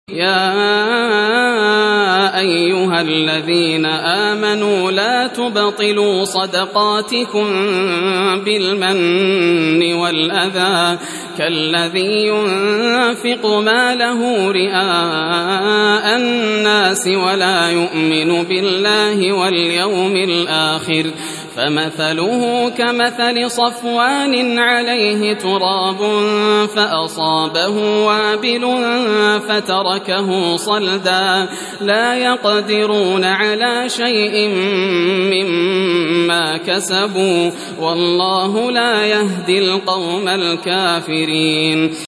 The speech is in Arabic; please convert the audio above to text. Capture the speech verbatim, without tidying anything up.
يا أيها الذين آمنوا لا تبطلوا صدقاتكم بالمن والأذى كالذي ينفق ماله رئاء الناس ولا يؤمن بالله واليوم الآخر فمثله كمثل صفوان عليه تراب فأصابه وابل فتركه صلدا لا يقدرون على شيء مما كسبوا والله لا يهدي القوم الكافرين.